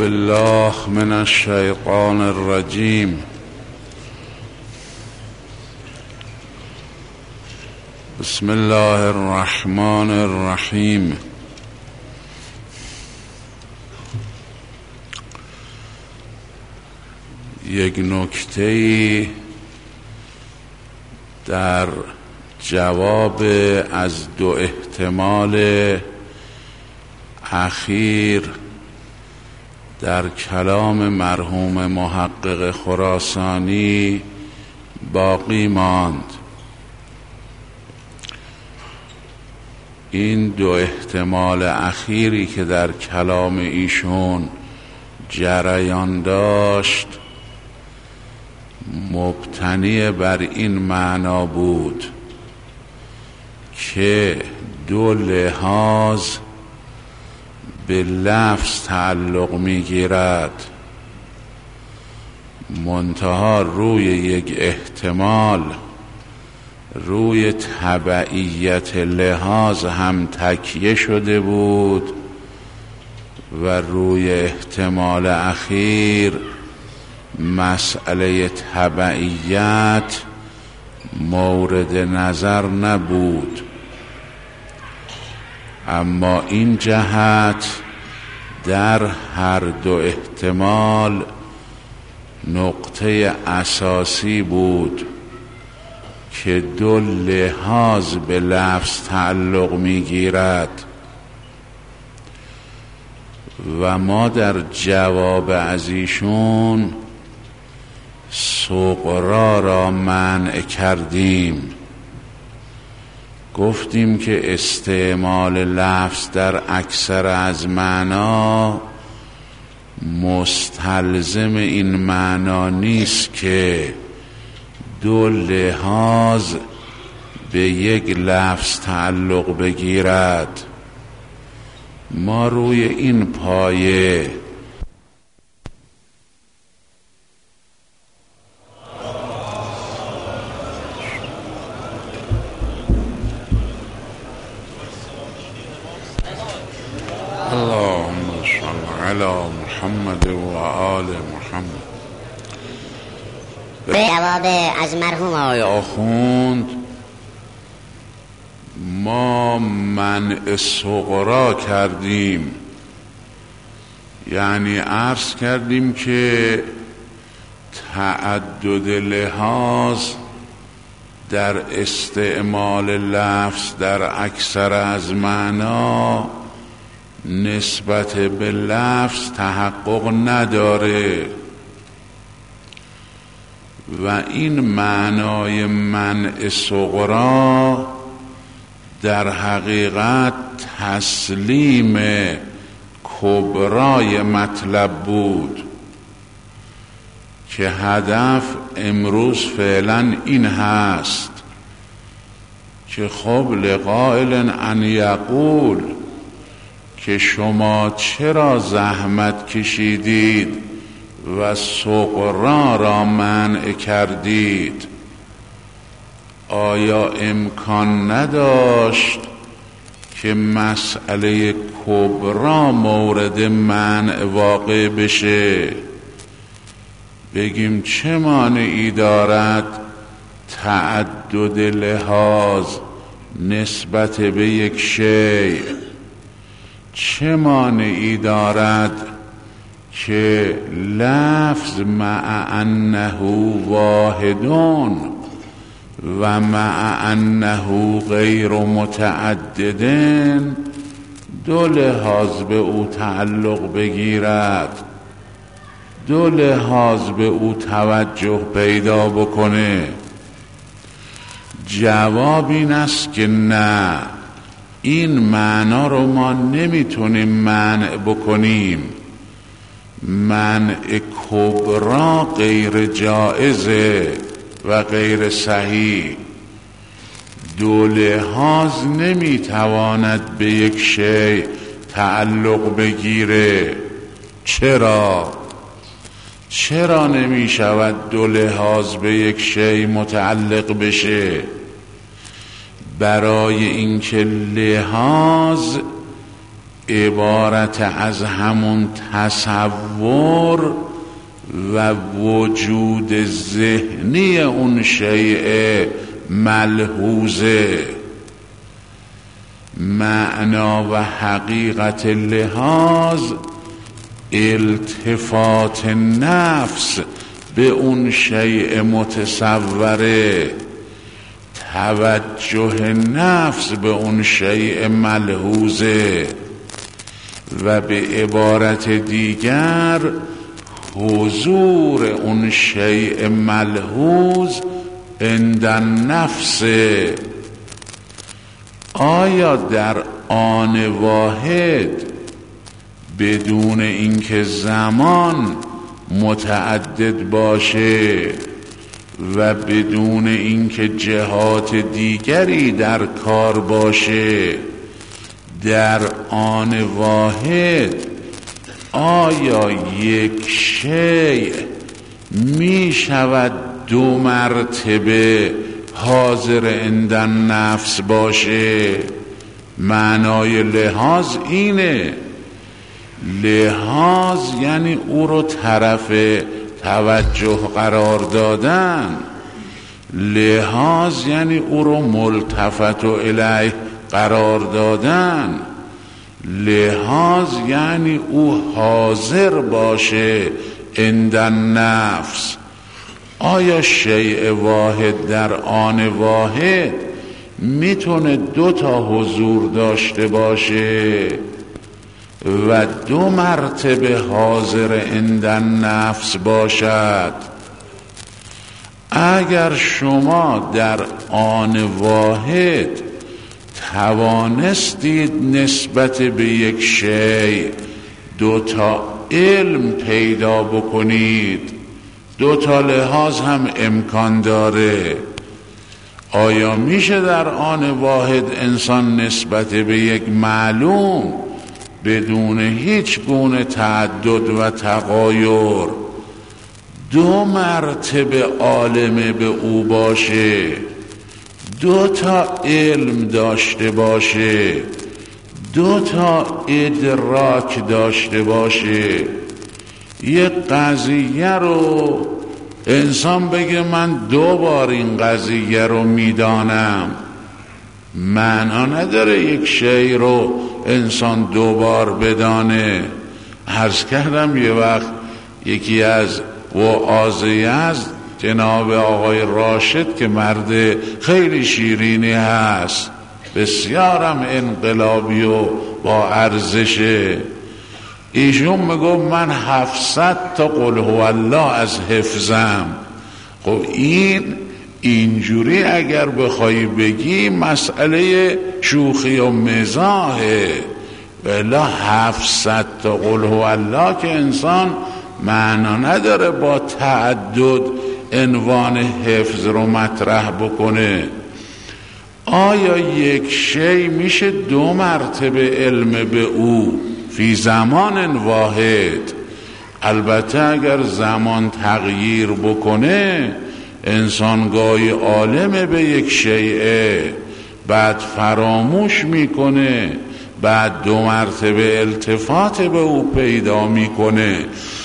بالله من الشیطان الرجیم. بسم الله الرحمن الرحیم. یک نکته‌ای در جواب از دو احتمال اخیر در کلام مرحوم محقق خراسانی باقی ماند. این دو احتمال اخیری که در کلام ایشون جریان داشت مبتنی بر این معنا بود که دو لحاظ به لفظ تعلق میگیرد، منتها روی یک احتمال روی تبعیت لحاظ هم تکیه شده بود و روی احتمال اخیر مسئله تبعیت مورد نظر نبود. اما این جهت در هر دو احتمال نقطه اساسی بود که دو لحاظ به لفظ تعلق میگیرد و ما در جواب از ایشون صغرا را منع کردیم. گفتیم که استعمال لفظ در اکثر از معنا مستلزم این معنا نیست که دو لحاظ به یک لفظ تعلق بگیرد. ما روی این پایه اللهم صل علی محمد و آل محمد به جواب از مرحوم آقای آخوند ما منع صغرا کردیم، یعنی عرض کردیم که تعدد لحاظ در استعمال لفظ در اکثر از معنا نسبت به لفظ تحقق نداره و این معنای منع صغرا در حقیقت تسلیم کبرای مطلب بود که هدف امروز فعلا این هست که خب لقائل ان یقول که شما چرا زحمت کشیدید و صغرا را منع کردید؟ آیا امکان نداشت که مسئله کبرا مورد منع واقع بشه؟ بگیم چه مانعی دارد تعدد لحاظ نسبت به یک شیء؟ چه مانعی دارد که لفظ مع انه واحدون و مع انه غیر متعددن دو لحاظ به او تعلق بگیرد، دو لحاظ به او توجه پیدا بکنه؟ جواب این است که نه، این معنا رو ما نمیتونیم منع بکنیم. منع کبرا غیر جائزه و غیر صحیح. دو لحاظ نمیتواند به یک شیء تعلق بگیره. چرا نمیشود دو لحاظ به یک شیء متعلق بشه؟ برای اینکه لحاظ عبارت از همون تصور و وجود ذهنی اون شیء ملحوظه. معنا و حقیقت لحاظ التفات نفس به اون شیء متصوره، توجه نفس به اون شیء ملحوظه، و به عبارت دیگر حضور اون شیء ملحوظ عند النفس. آیا در آن واحد بدون اینکه زمان متعدد باشه و بدون اینکه جهات دیگری در کار باشه، در آن واحد آیا یک شیء می شود دو مرتبه حاضر عند النفس باشه؟ معنای لحاظ اینه. لحاظ یعنی او رو طرف توجه قرار دادن، لحاظ یعنی او رو ملتفت الیه قرار دادن، لحاظ یعنی او حاضر باشه عند النفس. آیا شیء واحد در آن واحد میتونه دو تا حضور داشته باشه و دو مرتبه حاضر عند النفس باشد؟ اگر شما در آن واحد توانستید نسبت به یک شیء دو تا علم پیدا بکنید، دو تا لحاظ هم امکان داره. آیا میشه در آن واحد انسان نسبت به یک معلوم بدون هیچ گونه تعدد و تغایر دو مرتبه عالم به او باشه، دو تا علم داشته باشه، دو تا ادراک داشته باشه؟ یک قضیه رو انسان بگه من 2 بار این قضیه رو میدانم، معنا نداره یک شی رو انسان 2 بار بدانه. عرض کردم یه وقت یکی از وعاظی از جناب آقای راشد که مرد خیلی شیرینی هست، بسیارم انقلابی و با ارزشه، ایشون میگو من 700 تا قل هو الله از حفظم. خب اینجوری اگر بخوای بگی مسئله شوخی و مزاحه، بلا 700 تا قل هو الله که انسان معنا نداره با تعدد عنوان حفظ رو مطرح بکنه. آیا یک شی میشه 2 مرتبه علم به او فی زمان واحد؟ البته اگر زمان تغییر بکنه انسان گاهی عالم به یک شیء، بعد فراموش میکنه، بعد 2 مرتبه التفات به او پیدا میکنه.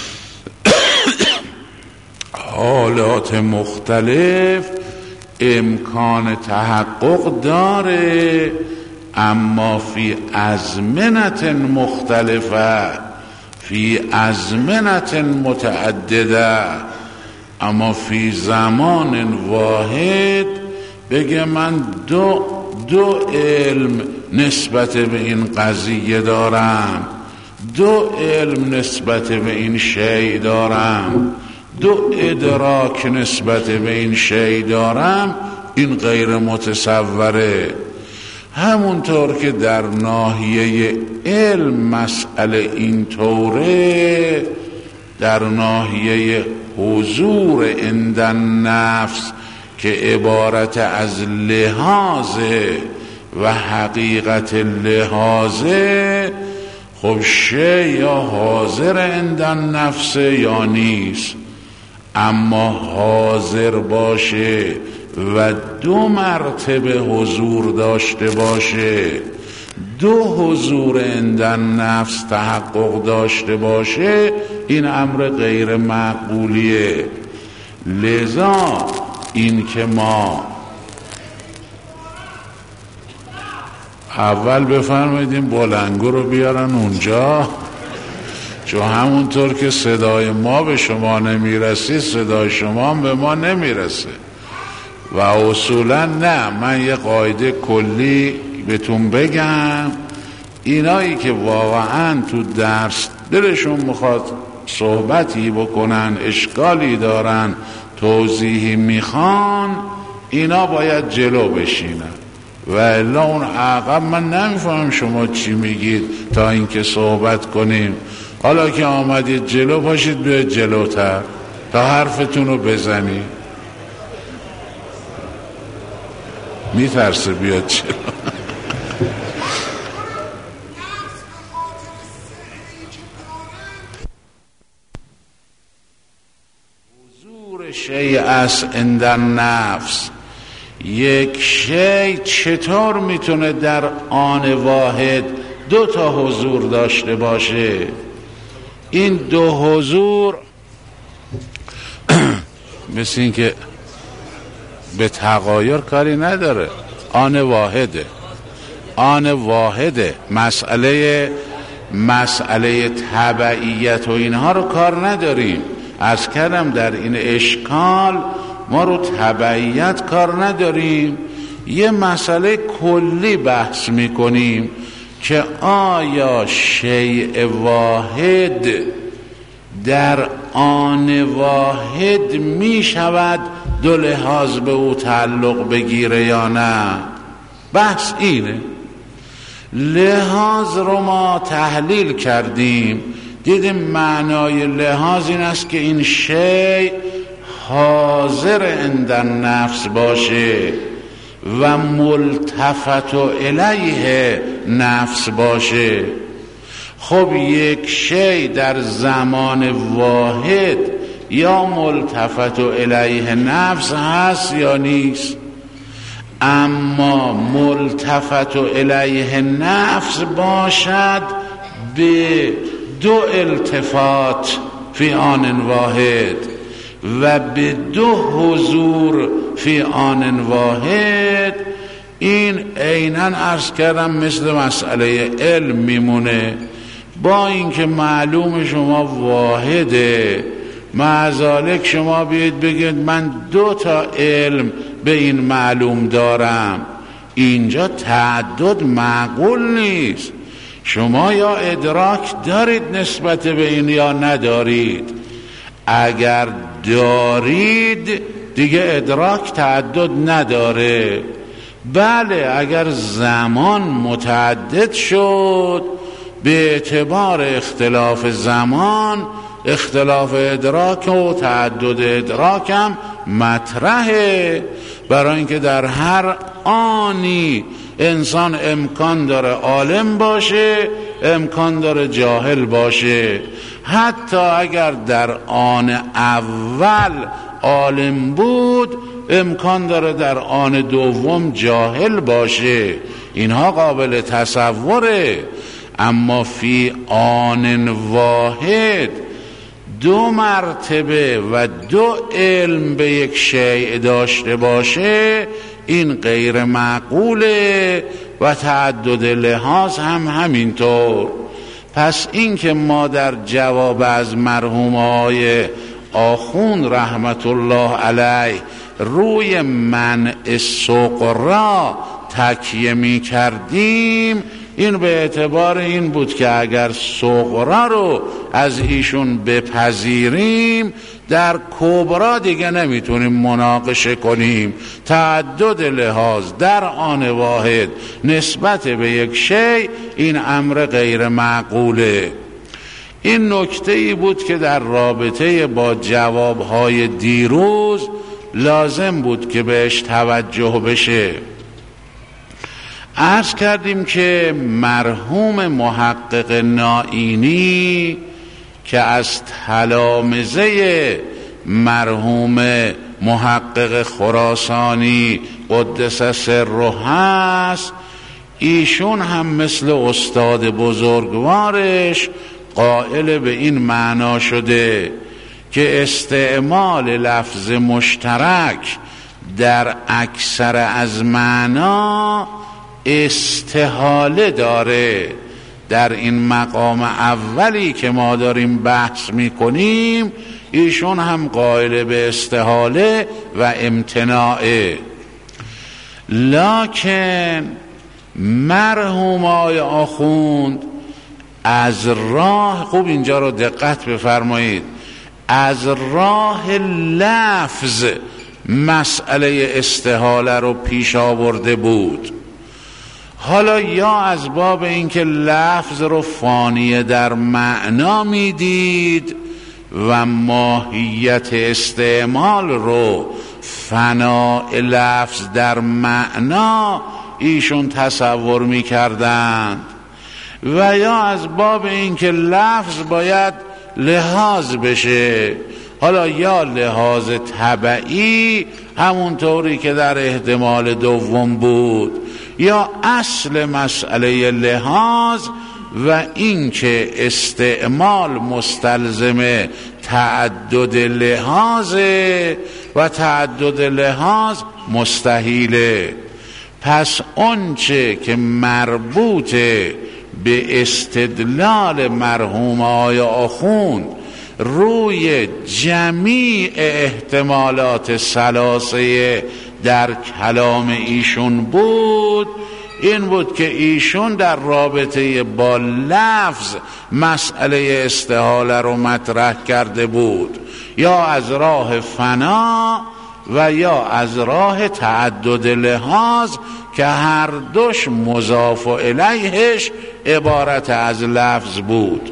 حالات مختلف امکان تحقق داره، اما فی ازمنت مختلفه، فی ازمنت متعدده. اما فی زمان واحد بگه من دو علم نسبت به این قضیه دارم، 2 علم نسبت به این شیء دارم، 2 ادراک نسبت به این شیء دارم، این غیر متصوره. همونطور که در ناحیه علم مسئله اینطوره، در ناحیه حضور عند النفس که عبارت از لحاظه و حقیقت لحاظه، خب شیء یا حاضر عند النفس یا نیست، اما حاضر باشه و 2 مرتبه حضور داشته باشه دو حضور عندن نفس تحقق داشته باشه، این امر غیر معقولیه. لذا این که ما اول بفرمایید بلنگو رو بیارن اونجا، چون همونطور که صدای ما به شما نمیرسه صدای شما هم به ما نمیرسه. و اصولا نه، من یه قاعده کلی بهتون بگم، اینایی که واقعا تو درس دلشون میخواد صحبتی بکنن، اشکالی دارن، توضیحی میخوان، اینا باید جلو بشینن، و الا اون عقب من نمیفهم شما چی میگید تا اینکه صحبت کنیم. حالا که آمدید جلو، پاشید بیاید جلوتر تا حرفتون رو بزنید. میترسه بیاد جلو. حضور شیء است عند النفس. یک شیء چطور میتونه در آن واحد دو تا حضور داشته باشه؟ این دو حضور مثل این که به تغایر کاری نداره، آن واحده، آن واحده. مسئله تبعیت و اینها رو کار نداریم. عرض کردم در این اشکال ما رو تبعیت کار نداریم، یه مسئله کلی بحث میکنیم که آیا شیء واحد در آن واحد می شود دو لحاظ به او تعلق بگیره یا نه؟ بحث اینه. لحاظ رو ما تحلیل کردیم، دیدیم معنای لحاظ این است که این شیء حاضر عند النفس باشه و ملتفت الیه نفس باشه. خب یک شیء در زمان واحد یا ملتفت الیه نفس هست یا نیست؟ اما ملتفت الیه نفس باشد به دو التفات فی آن واحد و به دو حضور فی آن واحد. این عیناً عرض کردم مثل مسئله علم میمونه، با اینکه معلوم شما واحده، معذالک شما بیاید بگید من دو تا علم به این معلوم دارم، اینجا تعدد معقول نیست. شما یا ادراک دارید نسبت به این یا ندارید. اگر دارید دیگه ادراک تعدد نداره. بله، اگر زمان متعدد شد به اعتبار اختلاف زمان اختلاف ادراک و تعدد ادراک هم مطرحه، برای اینکه در هر آنی انسان امکان داره عالم باشه، امکان داره جاهل باشه. حتی اگر در آن اول عالم بود امکان داره در آن دوم جاهل باشه. اینها قابل تصوره. اما فی آن واحد دو مرتبه و دو علم به یک شیء داشته باشه، این غیر معقوله و تعدد لحاظ هم همینطور. پس این که ما در جواب از مرحومای آخوند رحمت الله علیه روی منع سغرا تکیه می کردیم، این به اعتبار این بود که اگر صغرا رو از ایشون بپذیریم در کبرا دیگه نمیتونیم مناقشه کنیم. تعدد لحاظ در آن واحد نسبت به یک شیء این امر غیر معقوله. این نکته ای بود که در رابطه با جوابهای دیروز لازم بود که بهش توجه بشه. عرض کردیم که مرحوم محقق نائینی که از تلامذه مرحوم محقق خراسانی قدس سره هست، ایشون هم مثل استاد بزرگوارش قائل به این معنا شده که استعمال لفظ مشترک در اکثر از معنا استحاله داره. در این مقام اولی که ما داریم بحث میکنیم ایشون هم قائل به استحاله و امتناعه. لکن مرحوم آقای آخوند از راه، خوب اینجا رو دقت بفرمایید، از راه لفظ مسئله استحاله رو پیش آورده بود. حالا یا از باب اینکه لفظ رو فانی در معنا میدید و ماهیت استعمال رو فناء لفظ در معنا ایشون تصور میکردند، و یا از باب اینکه لفظ باید لحاظ بشه، حالا یا لحاظ طبعی همونطوری که در احتمال دوم بود، یا اصل مسئله لحاظ و اینکه استعمال مستلزم تعدد لحاظه و تعدد لحاظ مستحیله. پس آنچه که مربوط به استدلال مرحوم آقای آخوند روی جمیع احتمالات ثلاثه در کلام ایشون بود، این بود که ایشون در رابطه با لفظ مسئله استحاله رو مطرح کرده بود، یا از راه فنا و یا از راه تعدد لحاظ که هر دوش مضاف الیهش عبارت از لفظ بود.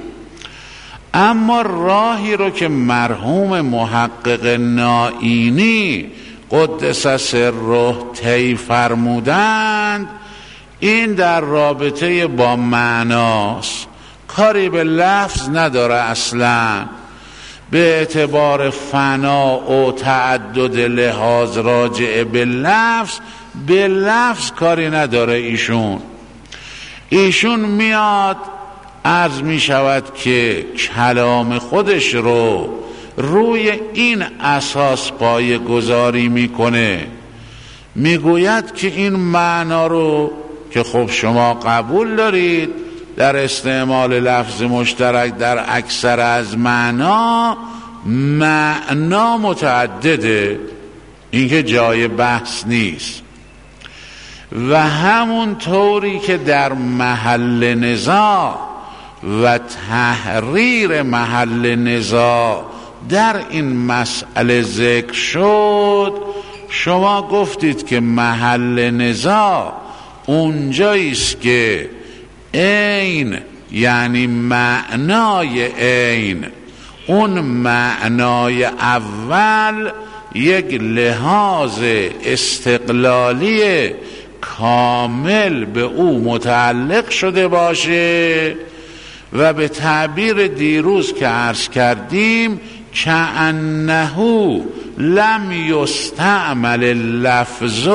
اما راهی رو که مرحوم محقق نائینی قدس سره طی فرمودند این در رابطه با معناست، کاری به لفظ نداره اصلا. به اعتبار فنا و تعدد لحاظ راجع به لفظ کاری نداره. ایشون میاد عرض می شود که کلام خودش رو روی این اساس پایه گذاری میکنه، میگوید که این معنا رو که خب شما قبول دارید در استعمال لفظ مشترک در اکثر از معنا متعدده، این که جای بحث نیست. و همون طوری که در محل نزاع و تحریر محل نزاع در این مسئله ذکر شد، شما گفتید که محل نزاع اونجاییست که عین یعنی معنای عین، اون معنای اول یک لحاظ استقلالی کامل به او متعلق شده باشه و به تعبیر دیروز که عرض کردیم کأنه لم یستعمل اللفظ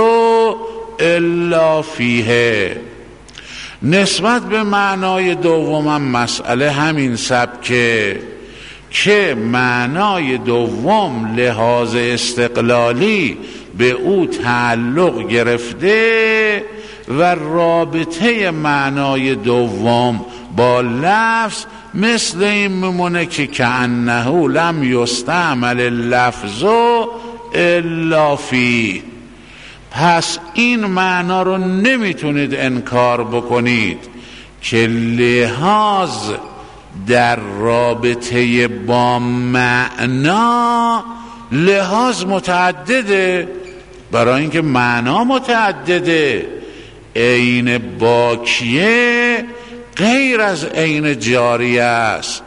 الا فیه. نسبت به معنای دومم مسئله همین سبکه که معنای دوم لحاظ استقلالی به او تعلق گرفته و رابطه معنای دوم با لفظ مثل این میمونه که کأنه لم یستعمل اللفظ الا فی. پس این معنا رو نمیتونید انکار بکنید که لحاظ در رابطه با معنا لحاظ متعدده، برای اینکه معنا متعدده. عین باکیه غیر از عین جاریه است،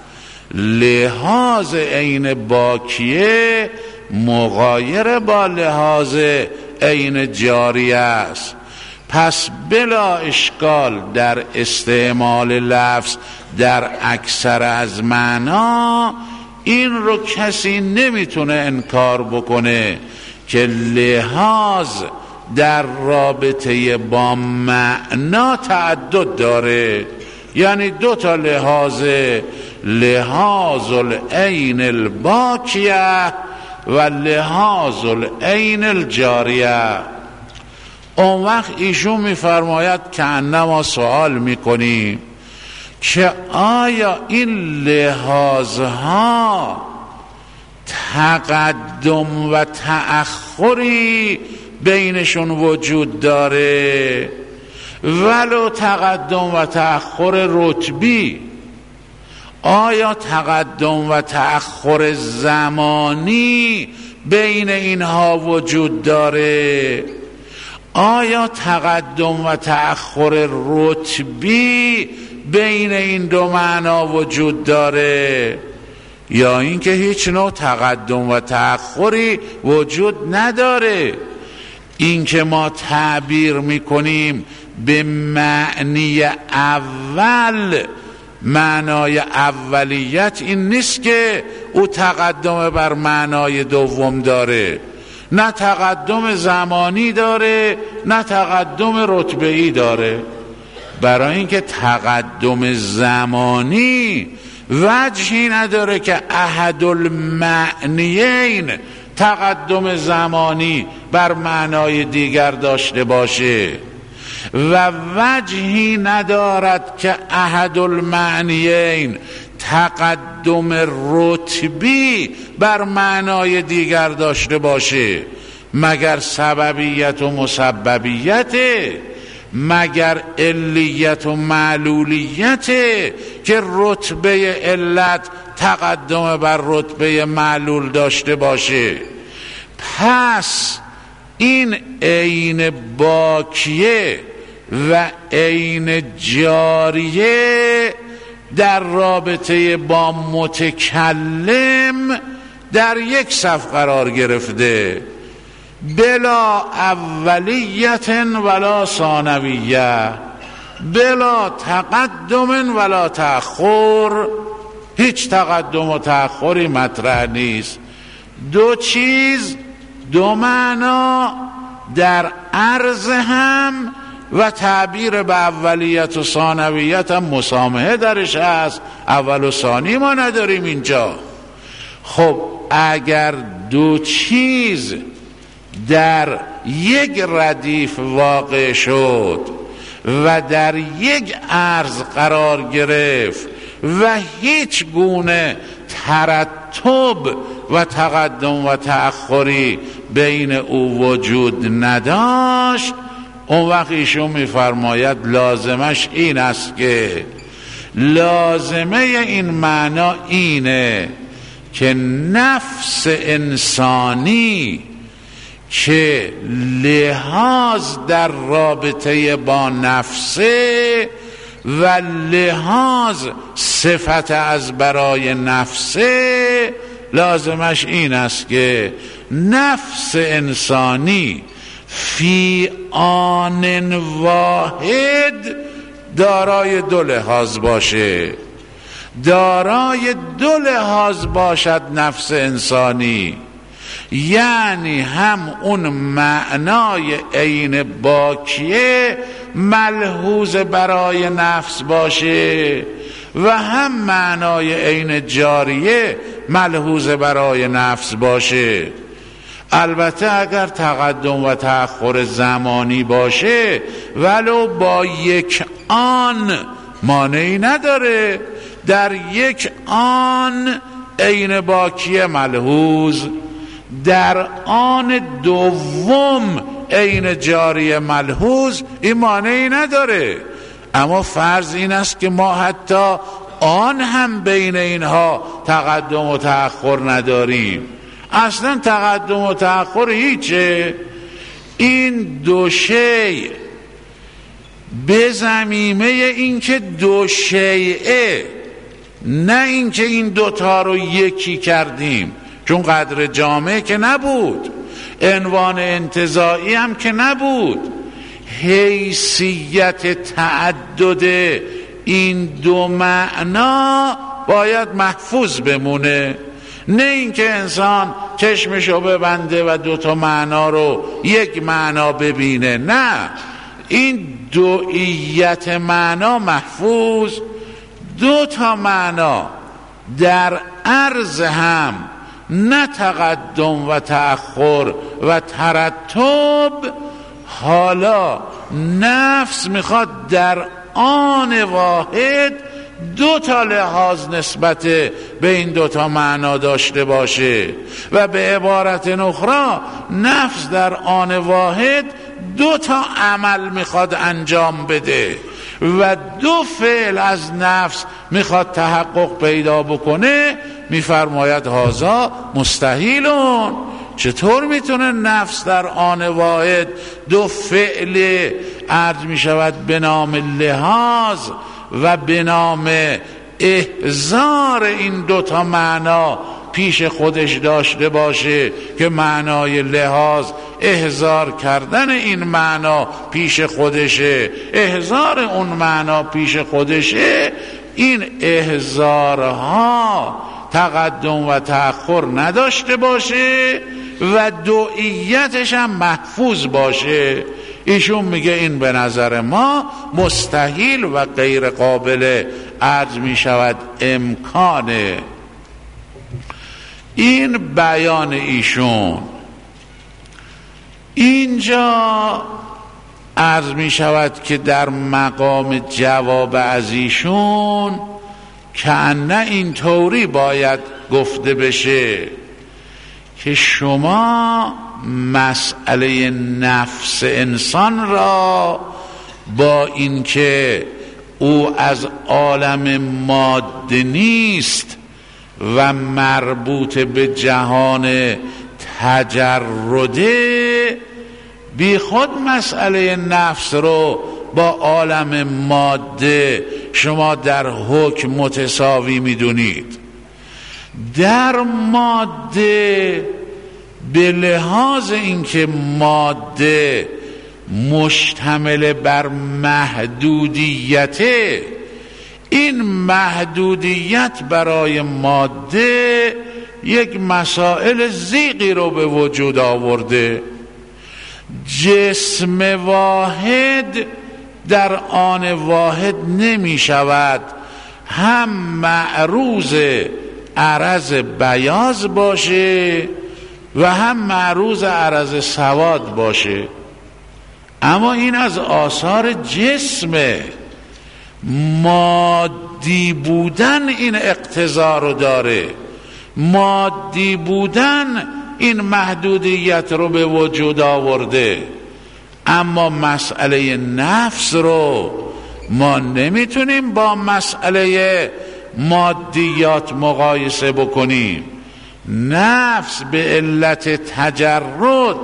لحاظ عین باکیه مغایر با لحاظ عین جاریه است. پس بلا اشکال در استعمال لفظ در اکثر از معنا این رو کسی نمیتونه انکار بکنه که لحاظ در رابطه با معنا تعدد داره، یعنی دو تا لحاظه، لحاظ العین الباکیه و لحاظ العین الجاریه. اون وقت ایشون میفرماید که انما سوال میکنیم که آیا این لحاظها تقدم و تأخری بینشون وجود داره، ولو تقدم و تأخر رتبی؟ آیا تقدم و تأخر زمانی بین اینها وجود داره؟ آیا تقدم و تأخر رتبی بین این دو معنا وجود داره؟ یا اینکه هیچ نوع تقدم و تأخری وجود نداره؟ این که ما تعبیر میکنیم به معنی اول، معنای اولیت این نیست که او تقدم بر معنای دوم داره، نه تقدم زمانی داره نه تقدم رتبه‌ای داره. برای اینکه تقدم زمانی وجهی نداره که احد المعنیین تقدم زمانی بر معنای دیگر داشته باشه و وجهی ندارد که احد المعنیین تقدم رتبی بر معنای دیگر داشته باشه، مگر سببیت و مسببیت، مگر علیت و معلولیت که رتبه علت تقدم بر رتبه معلول داشته باشه. پس این عین باکیه و عین جاریه در رابطه با متکلم در یک صف قرار گرفته، بلا اولیت ولا ثانویه، بلا تقدم ولا تأخر، هیچ تقدم و تأخری مطرح نیست. دو چیز، دو معنا در عرض هم و تعبیر به اولیت و ثانویت هم مسامحه درش هست، اول و ثانی ما نداریم اینجا. خب اگر دو چیز در یک ردیف واقع شد و در یک عرض قرار گرفت و هیچ گونه ترتب و تقدم و تأخری بین او وجود نداشت، اون وقت ایشون میفرماید لازمش این است که لازمه این معنا اینه که نفس انسانی که لحاظ در رابطه با نفسه و لحاظ صفت از برای نفسه، لازمش این است که نفس انسانی فی آن واحد دارای دو لحاظ باشه، دارای دو لحاظ باشد نفس انسانی، یعنی هم اون معنای عین باکیه ملحوظ برای نفس باشه و هم معنای عین جاریه ملحوظ برای نفس باشه. البته اگر تقدم و تأخر زمانی باشه ولو با یک آن مانعی نداره، در یک آن عین باکیه ملحوظ، در آن دوم عین جاریه ملحوظ، این مانعی نداره. اما فرض این است که ما حتی آن هم بین اینها تقدم و تأخر نداریم، اصلا تقدم و تأخر هیچه. این دو شیء به ضمیمه این که دو شیءه، نه این که این دوتا رو یکی کردیم، چون قدر جامع که نبود، عنوان انتزاعی هم که نبود، حیثیت تعدد این دو معنا باید محفوظ بمونه. نه اینکه انسان چشمشو ببنده و دوتا معنا رو یک معنا ببینه. نه، این دوئیت معنا محفوظ، دوتا معنا در عرض هم، نه تقدم و تأخر و ترتب. حالا نفس میخواد در آن واحد دو تا لحاظ نسبت به این دوتا معنا داشته باشه و به عبارت اخرى نفس در آن واحد دو تا عمل میخواد انجام بده و دو فعل از نفس میخواد تحقق پیدا بکنه. میفرماید هذا مستحیلون. چطور میتونه نفس در آن واحد دو فعل عرض میشود به نام لحاظ و به نام احضار این دوتا معنا پیش خودش داشته باشه که معنای لحاظ احضار کردن این معنا پیش خودشه، احضار اون معنا پیش خودشه. این احضارها تقدم و تأخر نداشته باشه و دوئیتش هم محفوظ باشه. ایشون میگه این به نظر ما مستحیل و غیر قابل عرض میشود امکانه. این بیان ایشون. اینجا عرض میشود که در مقام جواب از ایشون کأنه این طوری باید گفته بشه که شما مسئله نفس انسان را با اینکه او از عالم ماده نیست و مربوط به جهان تجرده، بی خود مسئله نفس رو با عالم ماده شما در حکم متساوی میدونید. در ماده به لحاظ اینکه ماده مشتمل بر محدودیته، این محدودیت برای ماده یک مسائل زیغی رو به وجود آورده. جسم واحد در آن واحد نمی شود هم معروض عرض بیاض باشه و هم معروض عرض سواد باشه. اما این از آثار جسمه. مادی بودن این اقتضا رو داره، مادی بودن این محدودیت رو به وجود آورده. اما مسئله نفس رو ما نمیتونیم با مسئله مادیات مقایسه بکنیم. نفس به علت تجرد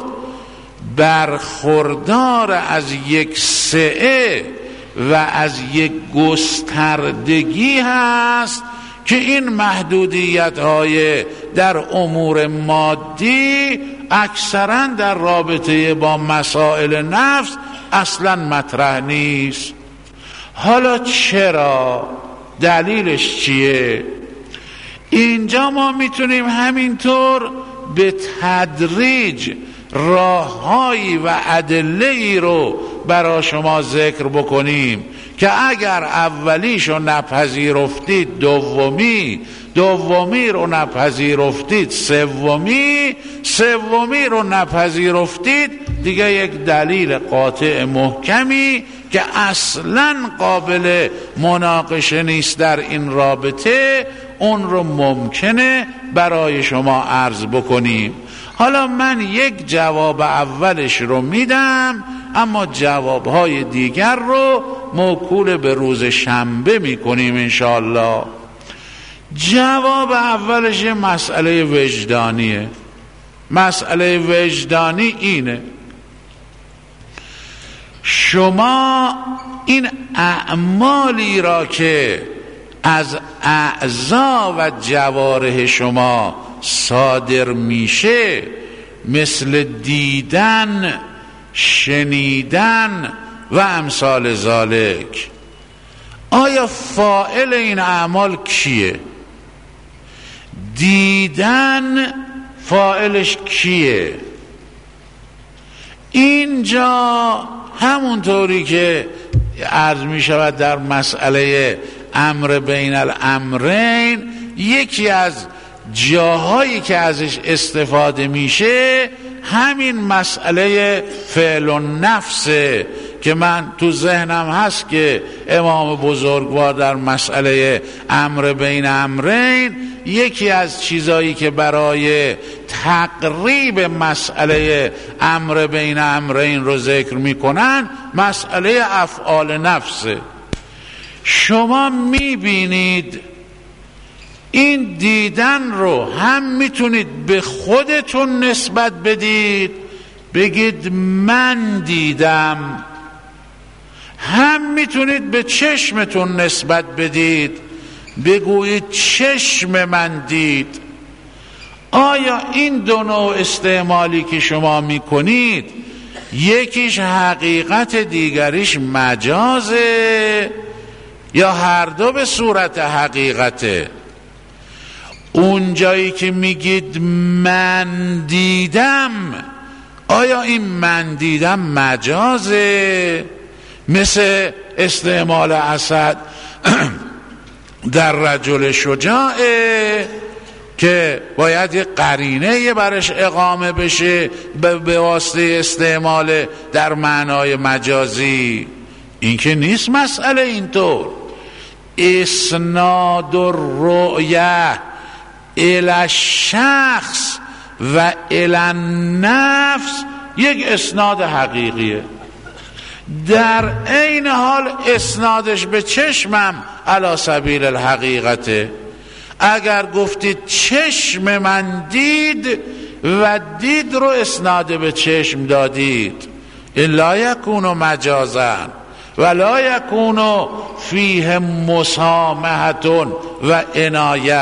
برخوردار از یک سعه و از یک گستردگی هست که این محدودیت های در امور مادی اکثرا در رابطه با مسائل نفس اصلا مطرح نیست. حالا چرا؟ دلیلش چیه؟ اینجا ما میتونیم همینطور به تدریج راههایی و ادله‌ای رو برای شما ذکر بکنیم که اگر اولیشو نپذیرفتید دومی رو نپذیرفتید سومی رو نپذیرفتید، دیگه یک دلیل قاطع محکمی که اصلاً قابل مناقشه نیست در این رابطه، اون رو ممکنه برای شما عرض بکنیم. حالا من یک جواب اولش رو میدم، اما جوابهای دیگر رو موکول به روز شنبه میکنیم انشاءالله. جواب اولش مسئله وجدانیه. مسئله وجدانی اینه: شما این اعمالی را که از اعضا و جوارح شما صادر میشه، مثل دیدن، شنیدن و امثال ذالک، آیا فاعل این اعمال کیه؟ دیدن فاعلش کیه؟ اینجا همونطوری که عرض می شود در مسئله امر بین الامرین، یکی از جاهایی که ازش استفاده میشه همین مسئله فعل النفسه که من تو ذهنم هست که امام بزرگوار در مسئله امر بین امرین یکی از چیزایی که برای تقریب مسئله امر بین امرین رو ذکر میکنن مسئله افعال نفسه. شما میبینید این دیدن رو هم میتونید به خودتون نسبت بدید، بگید من دیدم، هم میتونید به چشمتون نسبت بدید، بگویید چشم من دید. آیا این دو نوع استعمالی که شما میکنید یکیش حقیقت دیگریش مجازه یا هر دو به صورت حقیقته؟ اون جایی که میگید من دیدم، آیا این من دیدم مجازه مثل استعمال اسد در رجل شجاعه که باید یه قرینه برش اقامه بشه به واسطه استعمال در معنای مجازی؟ این که نیست مسئله اینطور. اسناد الرؤیه الی الشخص و الی النفس یک اسناد حقیقیه، در عین حال اسنادش به چشمم علی سبیل الحقیقته. اگر گفتید چشم من دید و دید رو اسناد به چشم دادید، لا یکون مجازا ولا یکون فیه مسامحة و عنایه.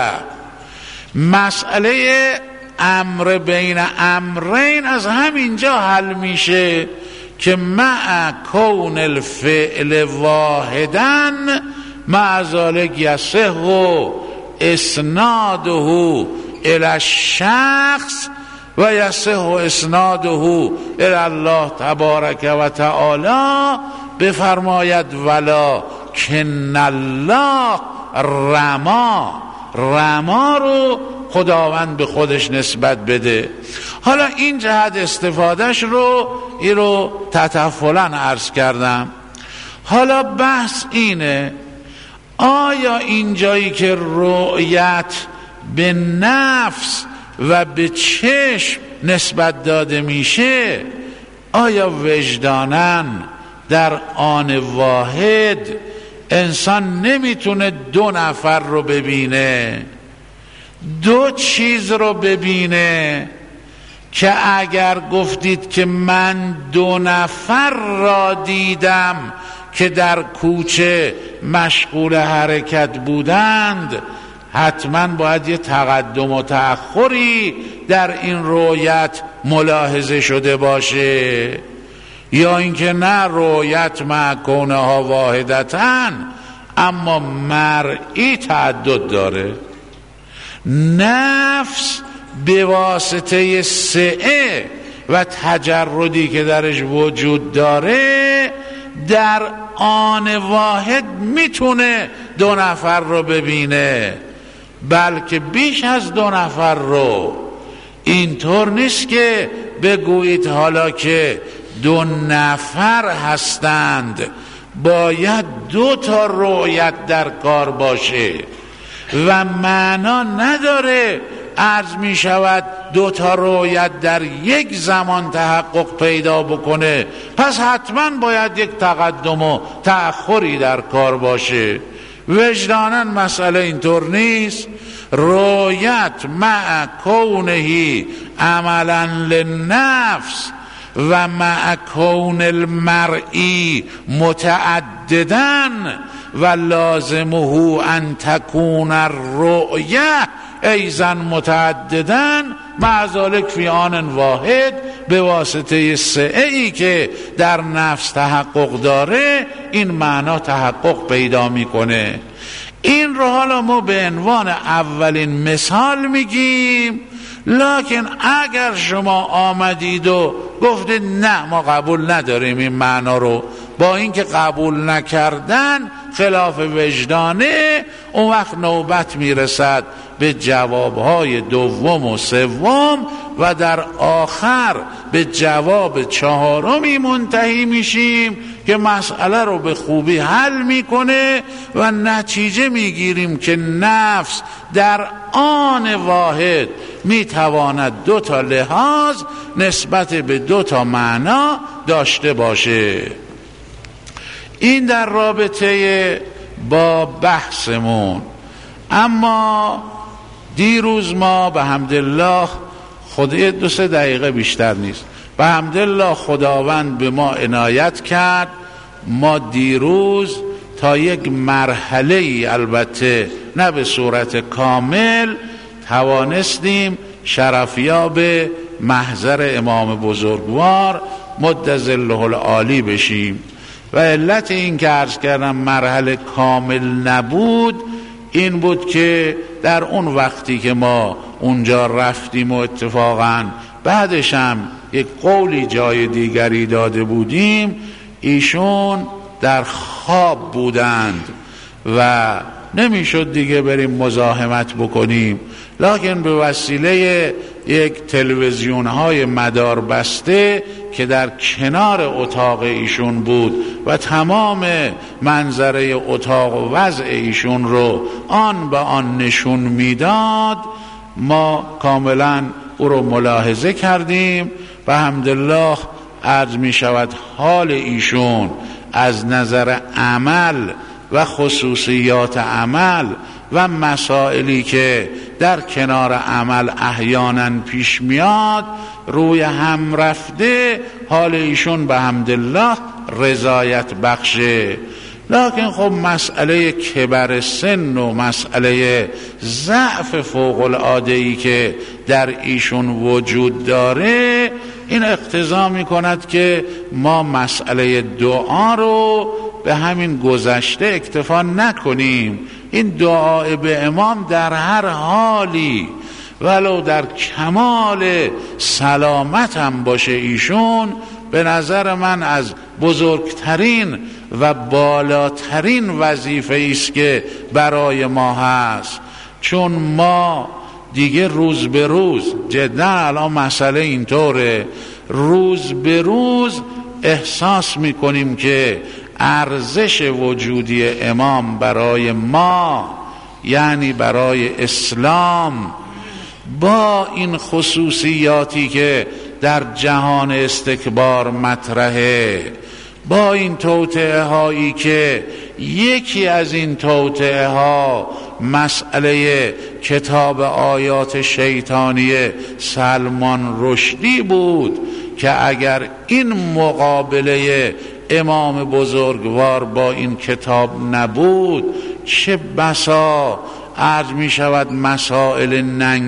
مسئله امر بین امرین از همینجا حل میشه که مع کون الفعل واحدن مع ذلک یصح اسناده الی الشخص و یصح اسناده الی الله تبارک و تعالی. بفرماید ولکن الله رما رو خداوند به خودش نسبت بده. حالا این جهت استفادهش رو تطفلاً عرض کردم. حالا بحث اینه آیا این جایی که رؤیت به نفس و به چشم نسبت داده میشه، آیا وجداناً در آن واحد انسان نمیتونه دو نفر رو ببینه، دو چیز رو ببینه که اگر گفتید که من دو نفر را دیدم که در کوچه مشغول حرکت بودند، حتما باید یه تقدم و تأخری در این رؤیت ملاحظه شده باشه، یا اینکه نه رؤیت مع کونها واحدتن اما مرئی تعدد داره. نفس به واسطه سعه و تجردی که درش وجود داره در آن واحد میتونه دو نفر رو ببینه، بلکه بیش از دو نفر رو. اینطور نیست که بگویید حالا که دو نفر هستند باید دو تا رؤیت در کار باشه و معنا نداره عرض می شود دو تا رؤیت در یک زمان تحقق پیدا بکنه، پس حتما باید یک تقدم و تأخری در کار باشه. وجدانا مسئله اینطور نیست. رؤیت مع کونه عملا للنفس و مع کون المرئی متعددن و لازمه ان تکون الرؤیه ایضا متعددن مع ذلک فی آن واحد، به واسطه سعی که در نفس تحقق داره این معنا تحقق پیدا میکنه. این رو حالا ما به عنوان اولین مثال میگیم، لکن اگر شما آمدید و گفتید نه ما قبول نداریم این معنا رو، با اینکه قبول نکردن خلاف وجدانه، اون وقت نوبت میرسد به جوابهای دوم و سوم و در آخر به جواب چهارمی منتهی میشیم که مسئله رو به خوبی حل میکنه و نتیجه میگیریم که نفس در آن واحد میتواند دو تا لحاظ نسبت به دو تا معنا داشته باشه. این در رابطه با بحثمون. اما دیروز ما به حمدالله خدا 2-3 دقیقه بیشتر نیست، به حمدالله خداوند به ما عنایت کرد. ما دیروز تا یک مرحله ای، البته نه به صورت کامل، توانستیم شرفیاب محضر امام بزرگوار مد ظله العالی بشیم و علت این که عرض کردم مرحله کامل نبود این بود که در اون وقتی که ما اونجا رفتیم و اتفاقا بعدش هم یک قولی جای دیگری داده بودیم، ایشون در خواب بودند و نمیشد دیگه بریم مزاحمت بکنیم، لکن به وسیله یک تلویزیون های مدار بسته که در کنار اتاق ایشون بود و تمام منظره اتاق و وضع ایشون رو آن به آن نشون میداد، ما کاملا او رو ملاحظه کردیم و الحمدلله عرض می شود حال ایشون از نظر عمل و خصوصیات عمل و مسائلی که در کنار عمل احیانا پیش میاد روی هم رفته، حال ایشون به حمدالله رضایت بخشه. لکن خب مسئله کبر سن و مسئله ضعف فوق العاده‌ای که در ایشون وجود داره این اقتضا میکند که ما مسئله دعا رو به همین گذشته اکتفا نکنیم. این دعا به امام در هر حالی ولو در کمال سلامت هم باشه ایشون به نظر من از بزرگترین و بالاترین وظیفه است که برای ما هست، چون ما دیگه روز به روز جدا الان مسئله اینطوره، روز به روز احساس میکنیم که ارزش وجودی امام برای ما، یعنی برای اسلام، با این خصوصیاتی که در جهان استکبار مطرحه، با این توطئه هایی که یکی از این توطئه ها مسئله کتاب آیات شیطانی سلمان رشدی بود که اگر این مقابله امام بزرگوار با این کتاب نبود چه بسا عرض می شود مسائل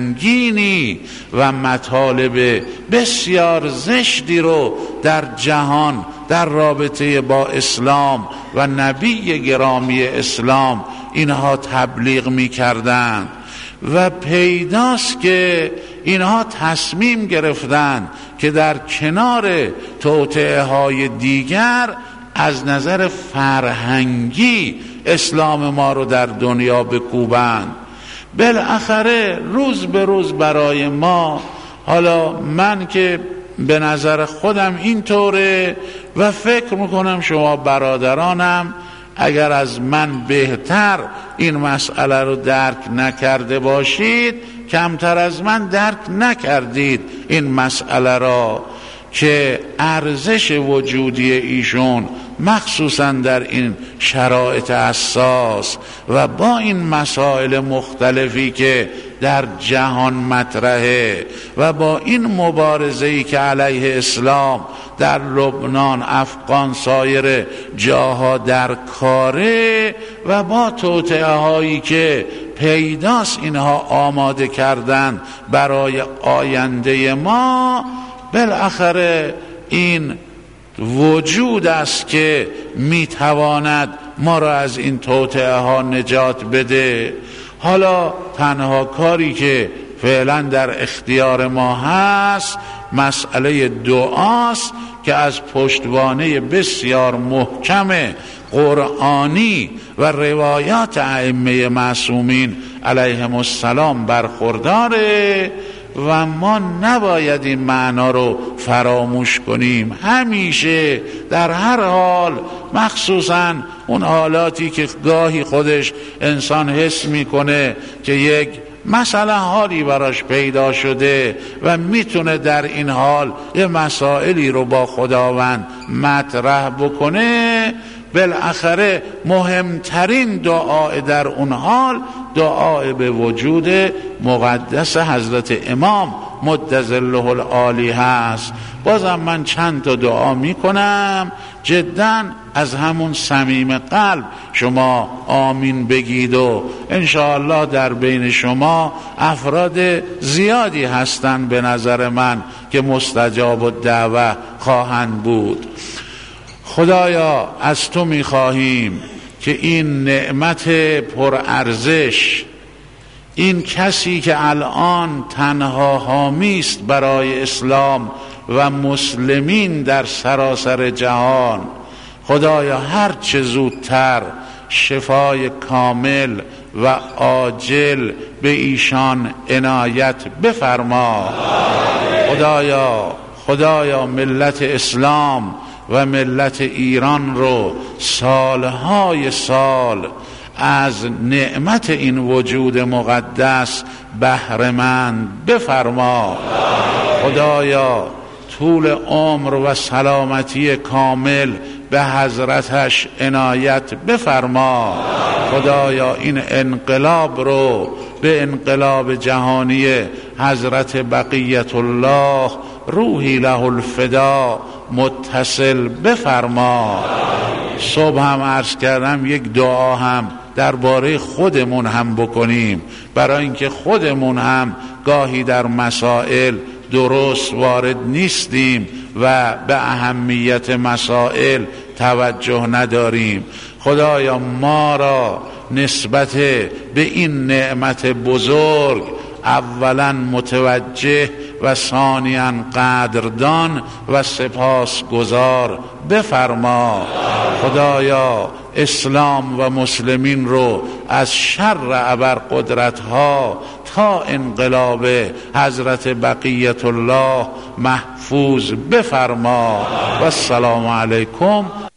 ننگینی و مطالب بسیار زشتی رو در جهان در رابطه با اسلام و نبی گرامی اسلام اینها تبلیغ می کردند و پیداست که اینها تصمیم گرفتن که در کنار توطئه های دیگر از نظر فرهنگی اسلام ما رو در دنیا بکوبند. بالاخره روز به روز برای ما، حالا من که به نظر خودم اینطوره و فکر میکنم شما برادرانم اگر از من بهتر این مسئله رو درک نکرده باشید کمتر از من درک نکردید این مسئله را که ارزش وجودی ایشون مخصوصا در این شرایط حساس و با این مسائل مختلفی که در جهان مطرحه و با این مبارزه‌ای که علیه اسلام در لبنان، افغان، سایر جاها در کاره و با توطئه هایی که پیداست اینها آماده کردن برای آینده ما، بالاخره این وجود است که میتواند ما را از این توطئه ها نجات بده. حالا تنها کاری که فعلا در اختیار ما هست مسئله دعاست که از پشتوانه بسیار محکم قرآنی و روایات ائمه معصومین علیهم السلام برخورداره و ما نباید این معنا رو فراموش کنیم. همیشه در هر حال، مخصوصا اون حالاتی که گاهی خودش انسان حس میکنه که یک مثلا حالی براش پیدا شده و میتونه در این حال یه مسائلی رو با خداوند مطرح بکنه، بالاخره مهمترین دعا در اون حال دعا به وجود مقدس حضرت امام مدظله العالی هست. بازم من چند تا دعا میکنم، جدا از همون صمیم قلب شما آمین بگید و انشاءالله در بین شما افراد زیادی هستند به نظر من که مستجاب الدعوه خواهند بود. خدایا از تو میخواهیم که این نعمت پرارزش، این کسی که الان تنها حامی است برای اسلام و مسلمین در سراسر جهان، خدایا هر چه زودتر شفای کامل و عاجل به ایشان عنایت بفرما. خدایا ملت اسلام و ملت ایران رو سالهای سال از نعمت این وجود مقدس بهره‌مند بفرما. خدایا طول عمر و سلامتی کامل به حضرتش عنایت بفرما. خدایا این انقلاب رو به انقلاب جهانی حضرت بقیت الله روحی له الفدا متصل بفرما. صبح هم عرض کردم یک دعا هم درباره خودمون هم بکنیم، برای اینکه خودمون هم گاهی در مسائل درست وارد نیستیم و به اهمیت مسائل توجه نداریم. خدایا ما را نسبت به این نعمت بزرگ اولا متوجه و ثانیاً قدردان و سپاسگزار بفرما. خدایا اسلام و مسلمین رو از شر ابرقدرت‌ها تا انقلاب حضرت بقیت الله محفوظ بفرما. و السلام علیکم